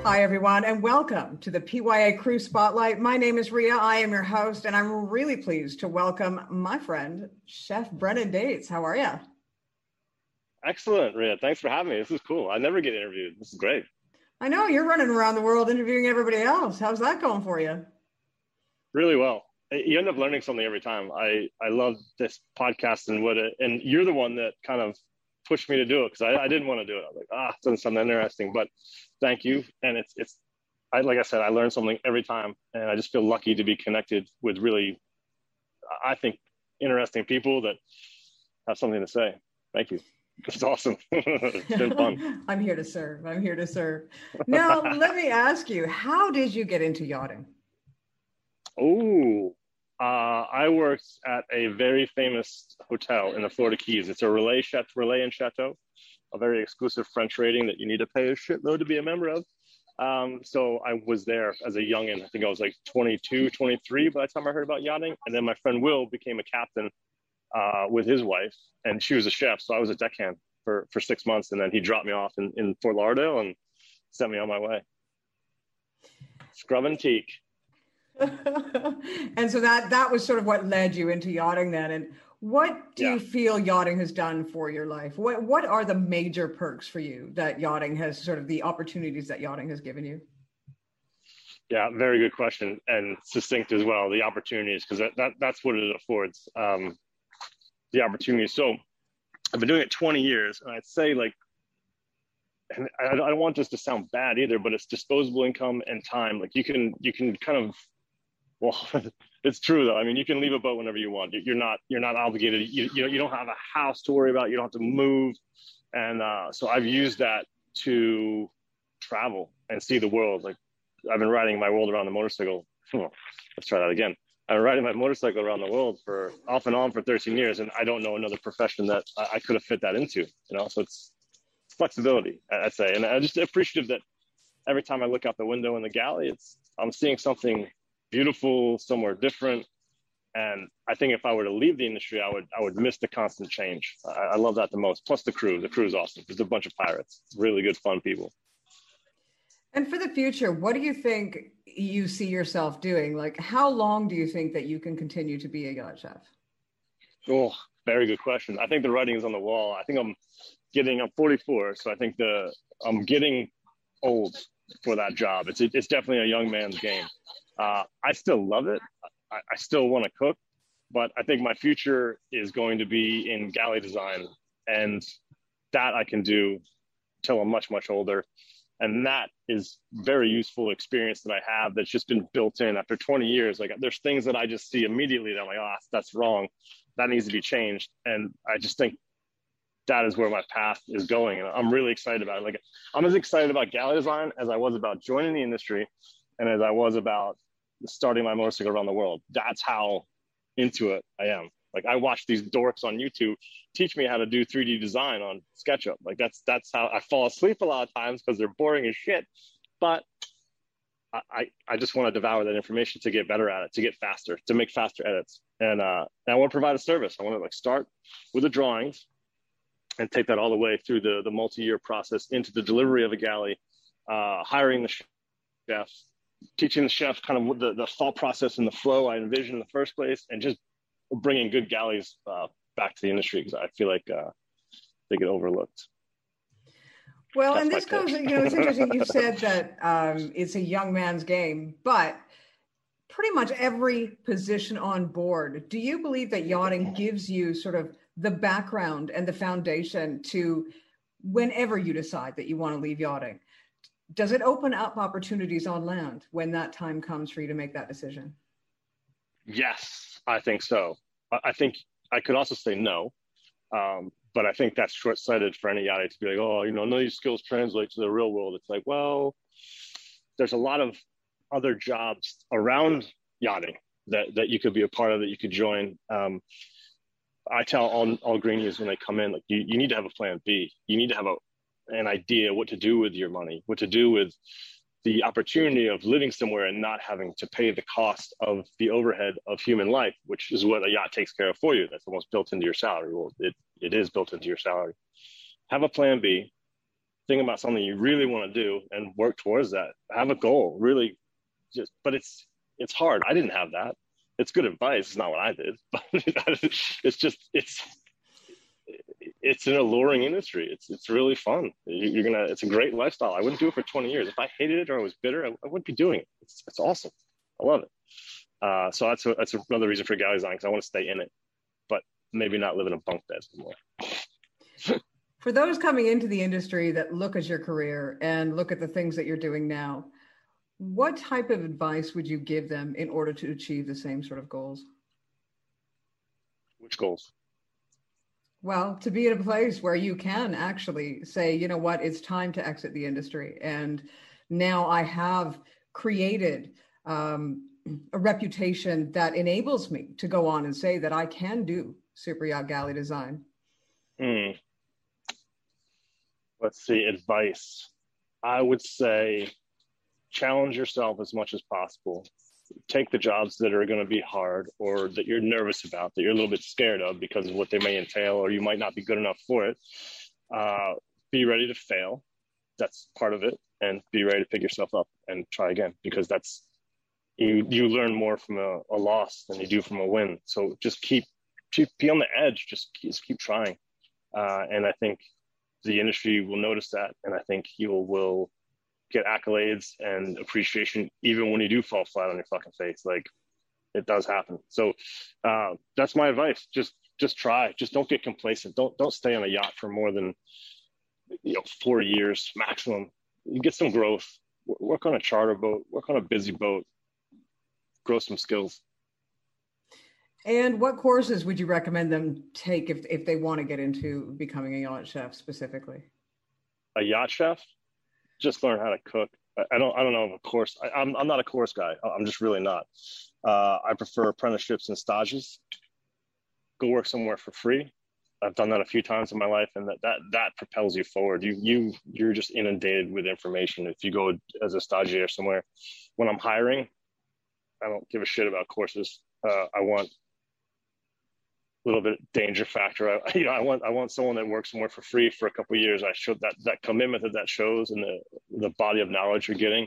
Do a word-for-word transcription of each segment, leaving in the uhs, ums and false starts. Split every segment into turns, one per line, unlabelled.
Hi, everyone, and welcome to the P Y A Crew Spotlight. My name is Ria. I am your host, and I'm really pleased to welcome my friend, Chef Brennan Dates. How are you?
Excellent, Ria. Thanks for having me. This is cool. I never get interviewed. This is great.
I know you're running around the world interviewing everybody else. How's that going for you?
Really well. You end up learning something every time. I, I love this podcast and what it, and you're the one that kind of pushed me to do it because I, I didn't want to do it. I was like, ah, it doesn't sound interesting, but thank you. And it's, it's, I, like I said, I learn something every time, and I just feel lucky to be connected with really, I think, interesting people that have something to say. Thank you. It's awesome. It's been fun.
I'm here to serve. I'm here to serve. Now, let me ask you, how did you get into yachting?
Oh, uh, I worked at a very famous hotel in the Florida Keys. It's a Relais, Relais and Chateau, a very exclusive French rating that you need to pay a shitload to be a member of. Um, so I was there as a youngin'. I think I was like twenty-two, twenty-three by the time I heard about yachting. And then my friend Will became a captain uh, with his wife, and she was a chef. So I was a deckhand for, for six months. And then he dropped me off in, in Fort Lauderdale and sent me on my way. Scrub and teak.
And so that that was sort of what led you into yachting then. And what do yeah. you feel yachting has done for your life? What what are the major perks for you that yachting has, sort of the opportunities that yachting has given you?
Yeah, very good question, and succinct as well. The opportunities, because that, that that's what it affords. Um, the opportunities. So I've been doing it twenty years, and I'd say like, and I, I don't want this to sound bad either, but it's disposable income and time. Like you can you can kind of Well, it's true though. I mean, you can leave a boat whenever you want. You're not, you're not obligated. You, you know, you don't have a house to worry about. You don't have to move. And uh, so I've used that to travel and see the world. Like I've been riding my world around the motorcycle. Oh, let's try that again. I've been riding my motorcycle around the world for off and on for thirteen years. And I don't know another profession that I, I could have fit that into, you know? So it's, it's flexibility, I'd say. And I'm just appreciative that every time I look out the window in the galley, it's, I'm seeing something beautiful, somewhere different. And I think if I were to leave the industry, I would I would miss the constant change. I, I love that the most. Plus the crew. The crew is awesome. There's a bunch of pirates. Really good, fun people.
And for the future, what do you think you see yourself doing? Like, how long do you think that you can continue to be a yacht chef?
Oh, very good question. I think the writing is on the wall. I think I'm getting, I'm forty-four. So I think the I'm getting old for that job. It's it's definitely a young man's game. Uh, I still love it. I, I still want to cook, but I think my future is going to be in galley design, and that I can do till I'm much, much older. And that is very useful experience that I have that's just been built in after twenty years. Like there's things that I just see immediately that I'm like, oh, that's wrong. That needs to be changed. And I just think that is where my path is going. And I'm really excited about it. Like I'm as excited about galley design as I was about joining the industry and as I was about starting my motorcycle around the world. That's how into it I am. Like I watch these dorks on YouTube teach me how to do three D design on SketchUp. Like that's that's how I fall asleep a lot of times because they're boring as shit. But I I just want to devour that information to get better at it, to get faster, to make faster edits. And uh, and I want to provide a service. I want to like start with the drawings and take that all the way through the the multi-year process into the delivery of a galley, uh, hiring the chef, teaching the chef kind of the, the thought process and the flow I envisioned in the first place, and just bringing good galleys uh, back to the industry because I feel like uh, they get overlooked.
Well,
That's
and this goes, you know, it's interesting. You said that um, it's a young man's game, but pretty much every position on board, do you believe that yachting gives you sort of the background and the foundation to whenever you decide that you want to leave yachting? Does it open up opportunities on land when that time comes for you to make that decision?
Yes, I think so. I think I could also say no, um, but I think that's short-sighted for any yachty to be like, oh, you know, none of these skills translate to the real world. It's like, well, there's a lot of other jobs around yachting that, that you could be a part of, that you could join. Um, I tell all, all greenies when they come in, like you, you need to have a plan B. You need to have a, an idea what to do with your money, what to do with the opportunity of living somewhere and not having to pay the cost of the overhead of human life, which is what a yacht takes care of for you. That's almost built into your salary. Well, it, it is built into your salary. Have a plan B, think about something you really want to do and work towards that. Have a goal, really just, but it's, it's hard. I didn't have that. It's good advice. It's not what I did, but it's just, it's, it's an alluring industry. It's, it's really fun. You're going to, it's a great lifestyle. I wouldn't do it for twenty years. If I hated it or I was bitter, I, I wouldn't be doing it. It's, it's awesome. I love it. Uh, so that's, a, that's another reason for Galley Design, because I want to stay in it, but maybe not live in a bunk bed anymore.
For those coming into the industry that look at your career and look at the things that you're doing now, what type of advice would you give them in order to achieve the same sort of goals?
Which goals?
Well, to be in a place where you can actually say, you know what, it's time to exit the industry. And now I have created um, a reputation that enables me to go on and say that I can do super yacht galley design.
Hmm. Let's see, advice. I would say challenge yourself as much as possible. Take the jobs that are going to be hard or that you're nervous about, that you're a little bit scared of because of what they may entail, or you might not be good enough for it. Uh, be ready to fail. That's part of it. And be ready to pick yourself up and try again, because that's, you, you learn more from a, a loss than you do from a win. So just keep, keep be on the edge. Just, just keep trying. Uh, and I think the industry will notice that. And I think you will get accolades and appreciation even when you do fall flat on your fucking face. Like, it does happen. So uh, that's my advice. Just, just try. Just don't get complacent. Don't, don't stay on a yacht for more than, you know, four years maximum. You get some growth. Work on a charter boat. Work on a busy boat. Grow some skills.
And what courses would you recommend them take if, if they want to get into becoming a yacht chef specifically?
A yacht chef? Just learn how to cook. I don't, I don't know of a course. I, I'm, I'm not a course guy. I'm just really not. Uh, I prefer apprenticeships and stages. Go work somewhere for free. I've done that a few times in my life, and that, that, that propels you forward. You, you, you're just inundated with information. If you go as a stagiaire somewhere, when I'm hiring, I don't give a shit about courses. Uh, I want a little bit of danger factor. I, you know, I want, I want someone that works somewhere for free for a couple of years. I showed that, that commitment that that shows, and the, the body of knowledge you're getting.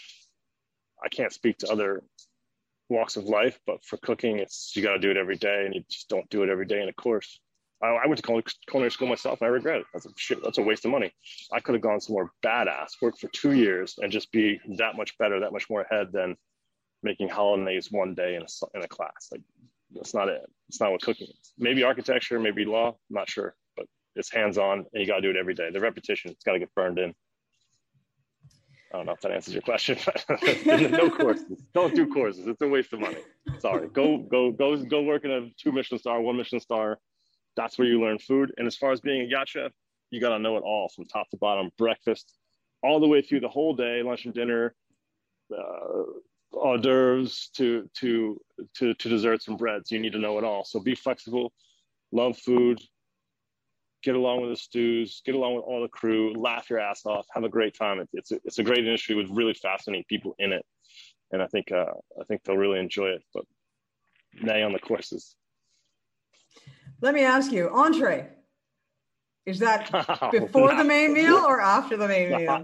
I can't speak to other walks of life, but for cooking, it's, you got to do it every day, and you just don't do it every day in a course. I, I went to culinary school myself, and I regret it. That's a shit. That's a waste of money. I could have gone somewhere badass, work for two years, and just be that much better, that much more ahead than making hollandaise one day in a, in a class. Like, that's not it. It's not what cooking is. Maybe architecture, maybe law, I'm not sure, but it's hands-on, and you got to do it every day. The repetition, it's got to get burned in. I don't know if that answers your question, but no courses. Don't do courses. It's a waste of money. Sorry. Go, go, go, go work in a two Michelin star, one Michelin star. That's where you learn food. And as far as being a yacht chef, you got to know it all from top to bottom, breakfast, all the way through the whole day, lunch and dinner, uh, hors d'oeuvres to, to, to, to desserts and breads. You need to know it all. So be flexible, love food, get along with the stews, get along with all the crew, laugh your ass off, have a great time. It's, it's, a, it's a great industry with really fascinating people in it. And I think, uh, I think they'll really enjoy it, but nay on the courses.
Let me ask you, entree, is that before oh, the main meal or after the main meal?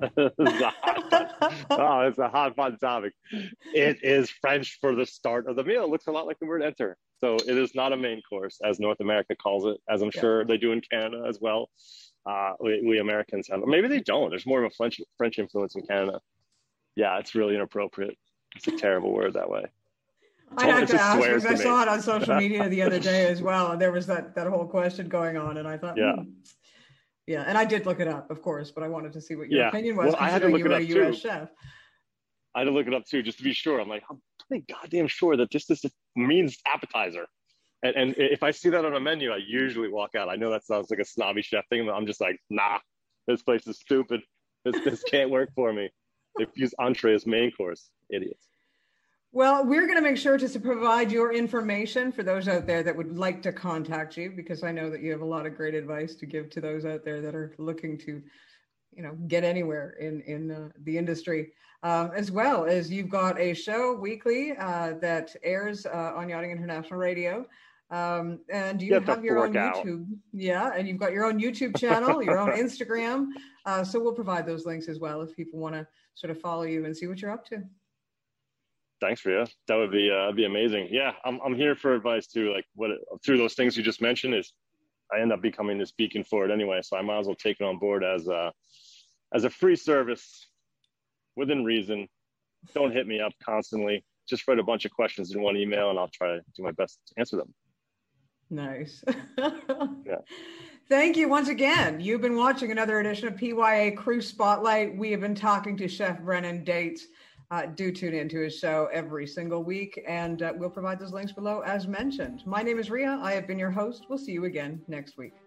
Oh, it's a hot fun topic. It is French for the start of the meal. It looks a lot like the word enter. So it is not a main course, as North America calls it, as I'm yeah. sure they do in Canada as well. Uh, we, we Americans have, maybe they don't. There's more of a French French influence in Canada. Yeah, it's really inappropriate. It's a terrible word that way.
I had to ask because I saw it on social media the other day as well. And there was that, that whole question going on. And I thought, yeah. Hmm. Yeah. And I did look it up, of course, but I wanted to see what your yeah. opinion was.
Well, I had to look
you
it
were
up
a U S
too.
chef.
I had to look it up too, just to be sure. I'm like, I'm pretty goddamn sure that this, this means appetizer. And, and if I see that on a menu, I usually walk out. I know that sounds like a snobby chef thing, but I'm just like, nah, this place is stupid. This, this can't work for me. They use entree as main course. Idiots.
Well, we're going to make sure to provide your information for those out there that would like to contact you, because I know that you have a lot of great advice to give to those out there that are looking to, you know, get anywhere in, in uh, the industry. Um, as well as you've got a show weekly uh, that airs uh, on Yachting International Radio. Um, and you,
you have,
have your own
out.
YouTube. Yeah. And you've got your own YouTube channel, your own Instagram. Uh, so we'll provide those links as well if people want to sort of follow you and see what you're up to.
Thanks, Rhea. That would be, uh, be amazing. Yeah. I'm, I'm here for advice too. Like what, through those things you just mentioned is I end up becoming this beacon for it anyway. So I might as well take it on board as a, as a free service within reason. Don't hit me up constantly. Just write a bunch of questions in one email and I'll try to do my best to answer them.
Nice.
Yeah.
Thank you once again. You've been watching another edition of P Y A Crew Spotlight. We have been talking to Chef Brennan Dates. Uh, do tune into his show every single week, and uh, we'll provide those links below as mentioned. My name is Rhea. I have been your host. We'll see you again next week.